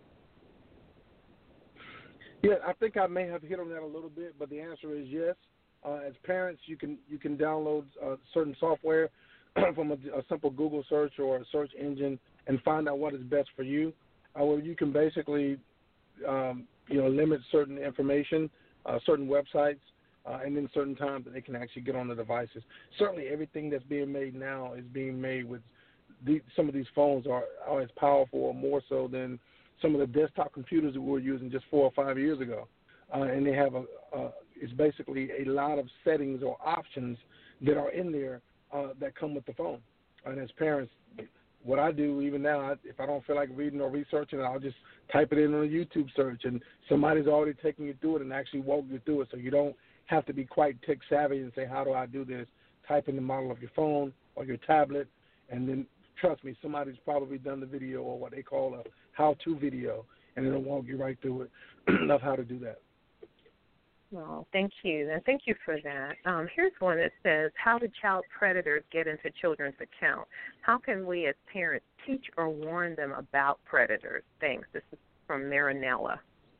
Yeah, I think I may have hit on that a little bit, but the answer is yes. Uh, as parents, you can you can download uh, certain software from a, a simple Google search or a search engine and find out what is best for you. Uh, where you can basically, um, you know, limit certain information, uh, certain websites, uh, and then certain times that they can actually get on the devices. Certainly, everything that's being made now is being made with the, some of these phones are, are as powerful or more so than some of the desktop computers that we were using just four or five years ago. Uh, and they have a, a it's basically a lot of settings or options that are in there uh, that come with the phone. And as parents, what I do even now, I, if I don't feel like reading or researching, I'll just type it in on a YouTube search, and somebody's already taking you through it and actually walk you through it, so you don't have to be quite tech savvy and say, how do I do this? Type in the model of your phone, or your tablet, and then trust me, somebody's probably done the video or what they call a how-to video, and it'll walk you right through it of how to do that. Well, thank you, and thank you for that. Um, here's one that says, how do child predators get into children's accounts? How can we as parents teach or warn them about predators? Thanks. This is from Marinella.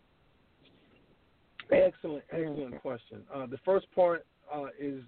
Excellent, excellent question. Uh, the first part uh, is,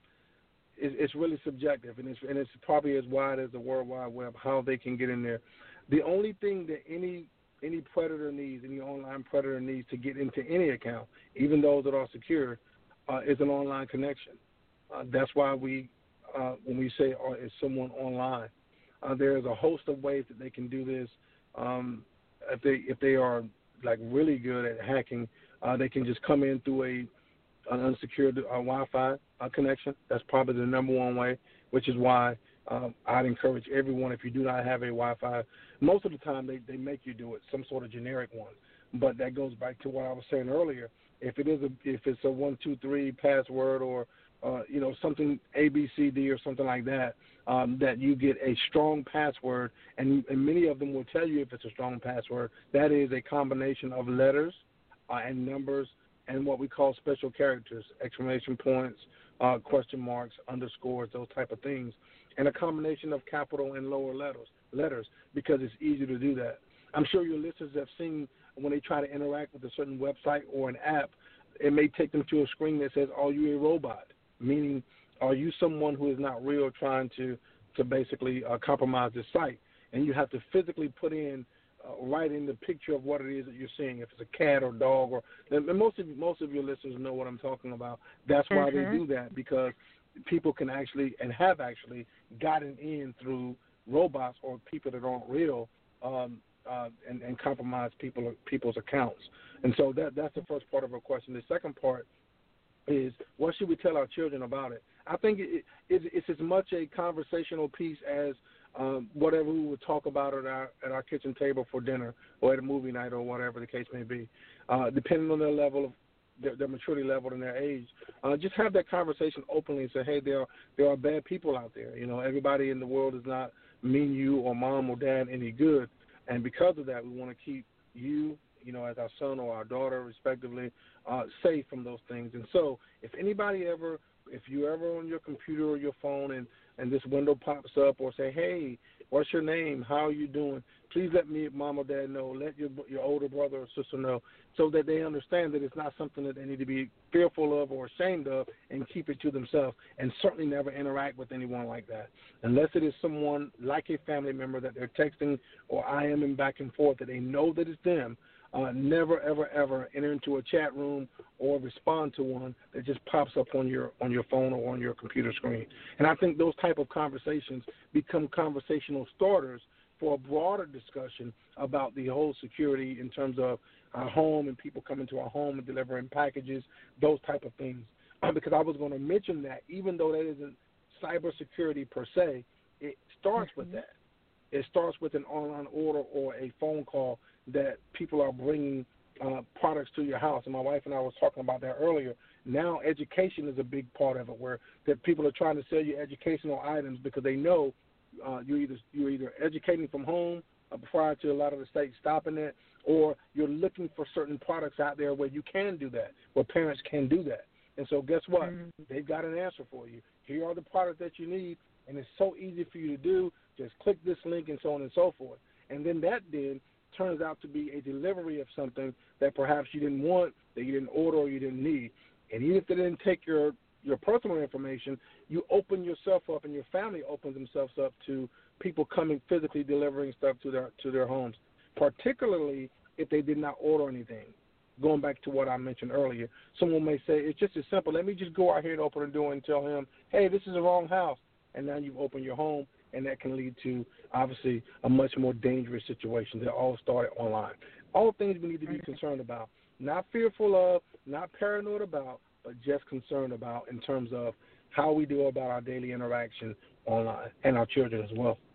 is it's really subjective, and it's, and it's probably as wide as the World Wide Web, how they can get in there. The only thing that any any predator needs, any online predator needs to get into any account, even those that are secure, uh, is an online connection. Uh, that's why we, uh, when we say, oh, is someone online, uh, there's a host of ways that they can do this. Um, if they if they are like really good at hacking, uh, they can just come in through a an unsecured uh, Wi-Fi uh, connection. That's probably the number one way, which is why um, I'd encourage everyone, if you do not have a Wi-Fi, most of the time they, they make you do it, some sort of generic one. But that goes back to what I was saying earlier. If it is a if it's a one two three password or uh, you know something A B C D or something like that, um, that you get a strong password, and, and many of them will tell you if it's a strong password. That is a combination of letters uh, and numbers and what we call special characters, exclamation points, uh, question marks, underscores, those type of things, and a combination of capital and lower letters, letters because it's easy to do that. I'm sure your listeners have seen when they try to interact with a certain website or an app, it may take them to a screen that says, are you a robot? Meaning, are you someone who is not real trying to, to basically uh, compromise the site? And you have to physically put in Uh, right in the picture of what it is that you're seeing, if it's a cat or dog, or and most of most of your listeners know what I'm talking about. That's why mm-hmm. they do that, because people can actually and have actually gotten in through robots or people that aren't real um, uh, and, and compromise people people's accounts. And so that that's the first part of our question. The second part is, what should we tell our children about it? I think it, it, it's as much a conversational piece as Um, whatever we would talk about at our at our kitchen table for dinner or at a movie night or whatever the case may be, uh, depending on their level of their, their maturity level and their age. Uh, just have that conversation openly and say, hey, there are there are bad people out there. You know, everybody in the world does not mean you or mom or dad any good, and because of that, we want to keep you, you know, as our son or our daughter, respectively, uh, safe from those things. And so, if anybody ever, if you ever on your computer or your phone and and this window pops up or say, hey, what's your name? How are you doing? Please let me, mom or dad know. Let your your older brother or sister know so that they understand that it's not something that they need to be fearful of or ashamed of, and keep it to themselves, and certainly never interact with anyone like that. Unless it is someone like a family member that they're texting or IMing back and forth that they know that it's them. Uh, never, ever, ever enter into a chat room or respond to one that just pops up on your on your phone or on your computer screen. And I think those type of conversations become conversational starters for a broader discussion about the whole security in terms of our home and people coming to our home and delivering packages, those type of things. Uh, because I was going to mention that even though that isn't cybersecurity per se, it starts mm-hmm. with that. It starts with an online order or a phone call that people are bringing uh, products to your house. And my wife and I was talking about that earlier. Now education is a big part of it, where that people are trying to sell you educational items because they know uh, you're either you're either educating from home uh, prior to a lot of the states stopping it, or you're looking for certain products out there where you can do that, where parents can do that. And so guess what? Mm-hmm. They've got an answer for you. Here are the products that you need, and it's so easy for you to do. Just click this link and so on and so forth. And then that then turns out to be a delivery of something that perhaps you didn't want, that you didn't order or you didn't need. And even if they didn't take your, your personal information, you open yourself up and your family opens themselves up to people coming physically delivering stuff to their to their homes, particularly if they did not order anything. Going back to what I mentioned earlier, someone may say, it's just as simple. Let me just go out here and open the door and tell him, hey, this is the wrong house. And now you've opened your home, and that can lead to, obviously, a much more dangerous situation that all started online. All things we need to be concerned about, not fearful of, not paranoid about, but just concerned about in terms of how we do about our daily interaction online and our children as well.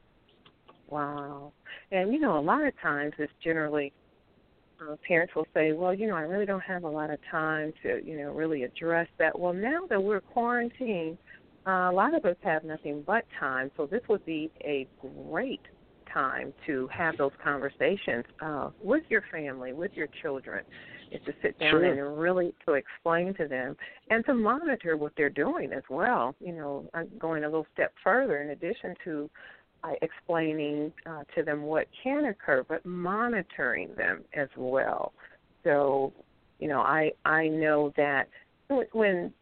Wow. And, you know, a lot of times it's generally uh, parents will say, well, you know, I really don't have a lot of time to, you know, really address that. Well, now that we're quarantined, uh, a lot of us have nothing but time, so this would be a great time to have those conversations uh, with your family, with your children, is to sit down sure. and really to explain to them and to monitor what they're doing as well. You know, I'm going a little step further in addition to uh, explaining uh, to them what can occur, but monitoring them as well. So, you know, I I know that when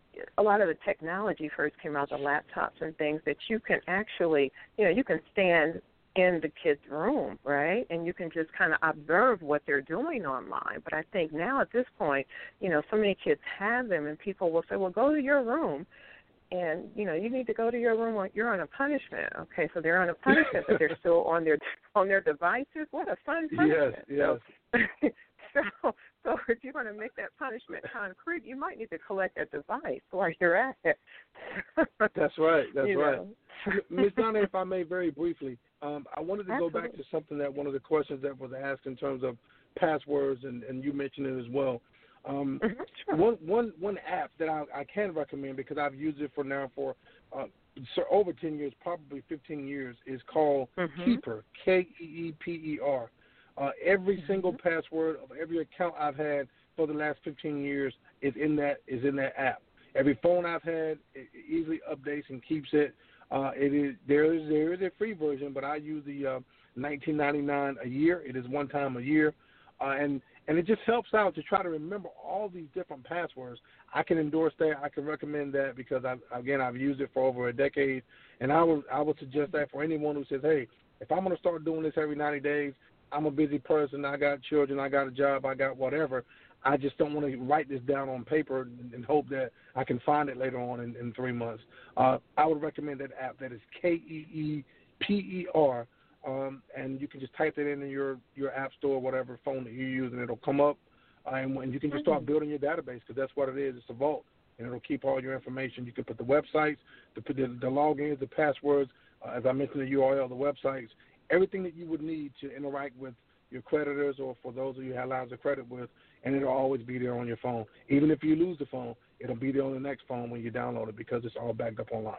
a lot of the technology first came out, the laptops and things, that you can actually, you know, you can stand in the kid's room, right? And you can just kind of observe what they're doing online. But I think now at this point, you know, so many kids have them, and people will say, well, go to your room. And, you know, you need to go to your room. You're on a punishment. Okay, so they're on a punishment, but they're still on their on their devices. What a fun punishment. Yes, yes. So, so, so if you're going to make that punishment concrete, you might need to collect a device while you're at it. That's right. That's you right. know. Miz Donna, if I may very briefly, um, I wanted to Absolutely. go back to something that one of the questions that was asked in terms of passwords, and, and you mentioned it as well. Um, mm-hmm, sure. One one one app that I, I can recommend, because I've used it for now for uh, so over ten years, probably fifteen years, is called mm-hmm. Keeper, K E E P E R. Uh, every mm-hmm. single password of every account I've had for the last fifteen years is in that is in that app. Every phone I've had, it easily updates and keeps it. Uh, it is there is there is a free version, but I use the uh, nineteen ninety-nine a year. It is one time a year, uh, and and it just helps out to try to remember all these different passwords. I can endorse that. I can recommend that because I again I've used it for over a decade, and I would I would suggest that for anyone who says, hey, if I'm going to start doing this every ninety days, I'm a busy person. I got children. I got a job. I got whatever. I just don't want to write this down on paper and, and hope that I can find it later on in, in three months. Uh, I would recommend that app. That is K E E P E R, um, and you can just type that in your, your app store, whatever phone that you use, and it'll come up, uh, and, and you can just start building your database, because that's what it is. It's a vault, and it'll keep all your information. You can put the websites, the, the, the logins, the passwords, uh, as I mentioned, the U R L, the websites, everything that you would need to interact with your creditors or for those of you who have lines of credit with, and it'll always be there on your phone. Even if you lose the phone, it'll be there on the next phone when you download it, because it's all backed up online.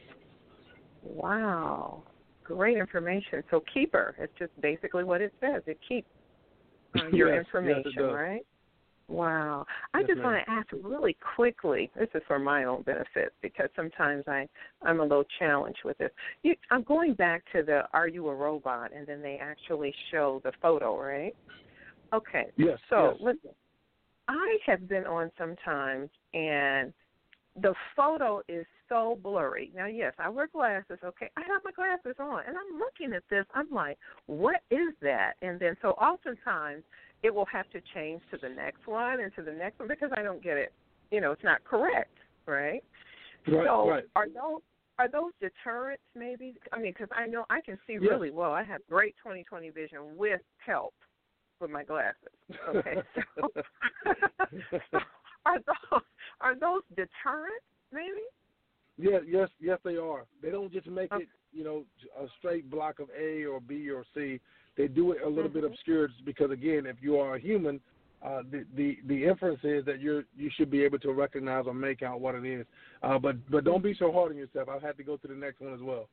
Wow. Great information. So Keeper, it's just basically what it says. It keeps uh, your yes, information, yes, it does. Right? Wow. I Yes, just ma'am. want to ask really quickly, this is for my own benefit, because sometimes I, I'm a little challenged with this. You, I'm going back to the Are You a Robot? And then they actually show the photo, right? Okay. Yes, So yes. listen, I have been on sometimes, and the photo is so blurry. Now, yes, I wear glasses, okay. I have my glasses on, and I'm looking at this. I'm like, what is that? And then so oftentimes it will have to change to the next one and to the next one because I don't get it. You know, it's not correct, right? Right, so right. are those are those deterrents maybe? I mean, because I know I can see Yes. really well. I have great twenty twenty vision with help with my glasses. Okay, so, so are those are those deterrents maybe? Yeah, yes, yes, they are. They don't just make Okay. it, you know, a straight block of A or B or C. They do it a little Mm-hmm. bit obscured because, again, if you are a human, uh, the, the the inference is that you're you should be able to recognize or make out what it is. Uh, but but don't be so hard on yourself. I've had to go to the next one as well.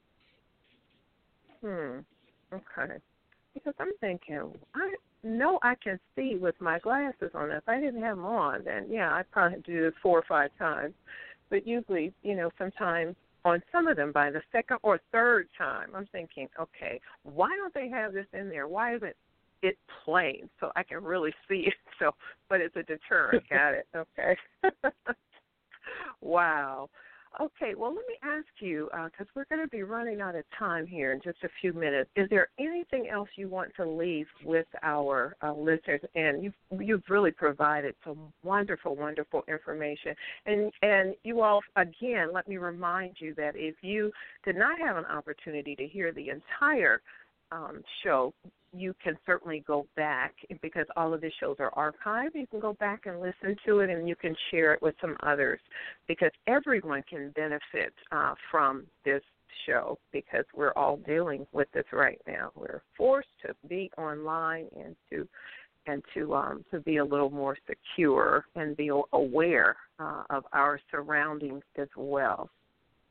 Hmm. Okay. Because I'm thinking, I know I can see with my glasses on. If I didn't have them on, then yeah, I'd probably have to do this four or five times. But usually, you know, sometimes on some of them by the second or third time, I'm thinking, okay, why don't they have this in there? Why isn't it plain so I can really see it? So, but it's a deterrent. Got it. Okay. Wow. Okay, well, let me ask you, because uh, we're going to be running out of time here in just a few minutes. Is there anything else you want to leave with our uh, listeners? And you've, you've really provided some wonderful, wonderful information. And, and you all, again, let me remind you that if you did not have an opportunity to hear the entire um, show, you can certainly go back because all of the shows are archived. You can go back and listen to it, and you can share it with some others because everyone can benefit uh, from this show because we're all dealing with this right now. We're forced to be online and to and to um, to be a little more secure and be aware uh, of our surroundings as well.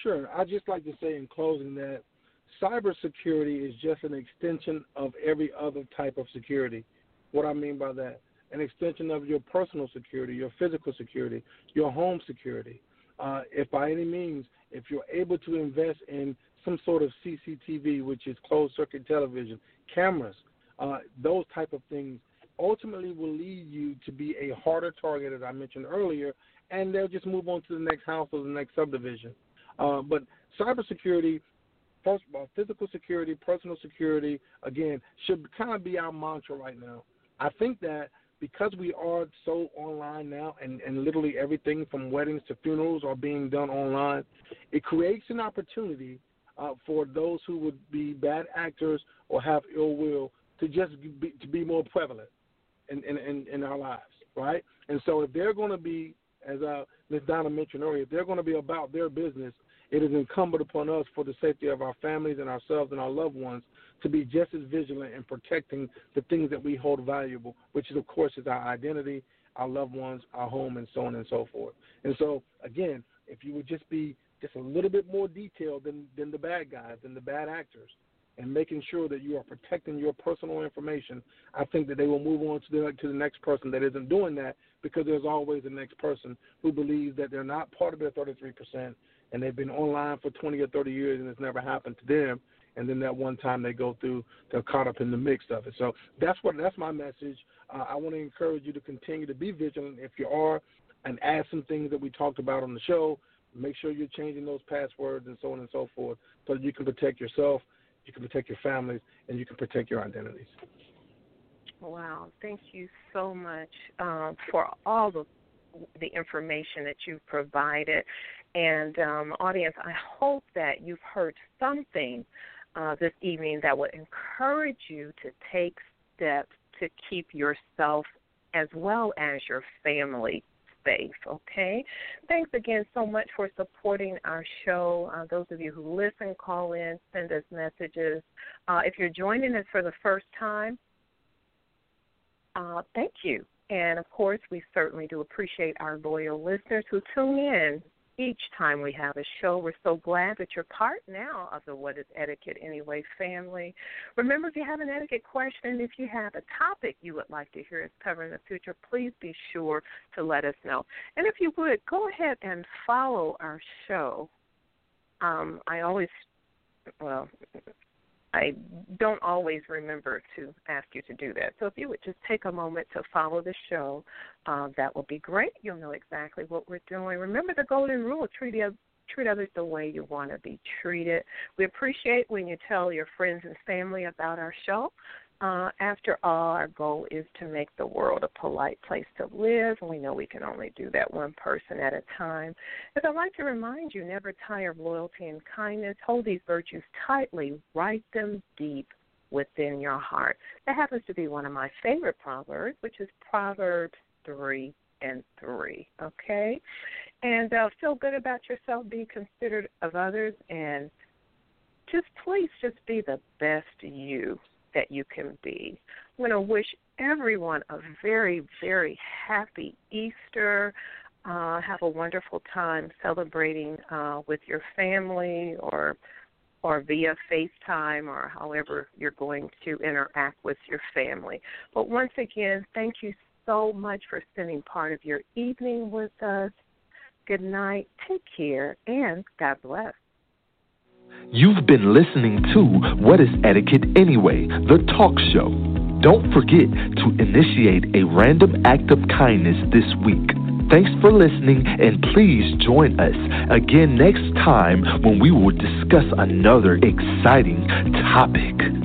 Sure. I'd just like to say in closing that cybersecurity is just an extension of every other type of security. What I mean by that, an extension of your personal security, your physical security, your home security. Uh, if by any means, if you're able to invest in some sort of C C T V, which is closed-circuit television, cameras, uh, those type of things, ultimately will lead you to be a harder target, as I mentioned earlier, and they'll just move on to the next house or the next subdivision. Uh, but cybersecurity, first of all, physical security, personal security, again, should kind of be our mantra right now. I think that because we are so online now and, and literally everything from weddings to funerals are being done online, it creates an opportunity uh, for those who would be bad actors or have ill will to just be, to be more prevalent in, in, in, in our lives, right? And so if they're going to be, as uh, Miz Donna mentioned earlier, if they're going to be about their business, it is incumbent upon us for the safety of our families and ourselves and our loved ones to be just as vigilant in protecting the things that we hold valuable, which is, of course, is our identity, our loved ones, our home, and so on and so forth. And so, again, if you would just be just a little bit more detailed than, than the bad guys, than the bad actors, and making sure that you are protecting your personal information, I think that they will move on to the, to the next person that isn't doing that, because there's always the next person who believes that they're not part of their thirty-three percent and they've been online for twenty or thirty years and it's never happened to them, and then that one time they go through, they're caught up in the mix of it. So that's what that's my message. Uh, I want to encourage you to continue to be vigilant if you are, and add some things that we talked about on the show. Make sure you're changing those passwords and so on and so forth so that you can protect yourself, you can protect your families, and you can protect your identities. Wow. Thank you so much um, for all the the information that you've provided. And, um, audience, I hope that you've heard something uh, this evening that would encourage you to take steps to keep yourself as well as your family safe, okay? Thanks again so much for supporting our show. Uh, those of you who listen, call in, send us messages. Uh, if you're joining us for the first time, uh, thank you. And, of course, we certainly do appreciate our loyal listeners who tune in each time we have a show. We're so glad that you're part now of the What is Etiquette Anyway family. Remember, if you have an etiquette question, if you have a topic you would like to hear us cover in the future, please be sure to let us know. And if you would, go ahead and follow our show. Um, I always, well, I don't always remember to ask you to do that. So if you would just take a moment to follow the show, uh, that will be great. You'll know exactly what we're doing. Remember the golden rule, treat, treat others the way you want to be treated. We appreciate when you tell your friends and family about our show. Uh, after all, our goal is to make the world a polite place to live, and we know we can only do that one person at a time. As I'd like to remind you, never tire of loyalty and kindness. Hold these virtues tightly. Write them deep within your heart. That happens to be one of my favorite proverbs, which is Proverbs three and three, okay? And uh, feel good about yourself, be considerate of others, and just please just be the best you that you can be. I'm going to wish everyone a very, very happy Easter. Uh, have a wonderful time celebrating uh, with your family or or via FaceTime or however you're going to interact with your family. But once again, thank you so much for spending part of your evening with us. Good night, take care, and God bless. You've been listening to What is Etiquette Anyway, the talk show. Don't forget to initiate a random act of kindness this week. Thanks for listening, and please join us again next time when we will discuss another exciting topic.